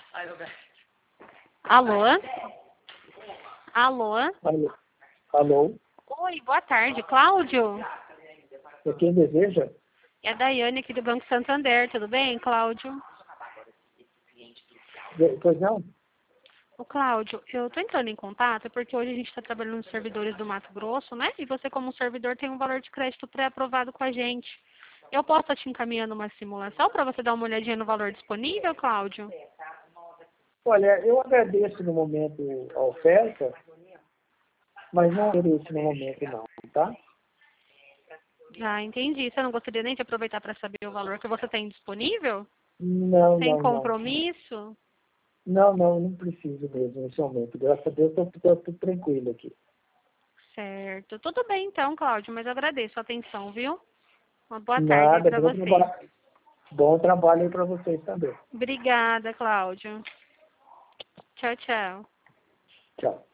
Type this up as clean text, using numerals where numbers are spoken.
Alô? Alô? Alô? Alô? Oi, boa tarde. Cláudio? É quem deseja? É a Daiane aqui do Banco Santander. Tudo bem, Cláudio? Pois não? Ô, Cláudio, eu tô entrando em contato porque hoje a gente está trabalhando nos servidores do Mato Grosso, né? E você, como servidor, tem um valor de crédito pré-aprovado com a gente. Eu posso estar te encaminhando uma simulação para você dar uma olhadinha no valor disponível, Cláudio? Olha, eu agradeço no momento a oferta, mas não interesse no momento não, tá? Ah, entendi. Você não gostaria nem de aproveitar para saber o valor que você tem disponível? Não, Sem não, não. compromisso? Não preciso mesmo nesse momento. Graças a Deus, estou tudo tranquilo aqui. Certo. Tudo bem então, Cláudio, mas eu agradeço a atenção, viu? Uma boa tarde aí Nada, para você. bom trabalho aí para vocês também. Obrigada, Cláudio. Tchau, tchau. Tchau.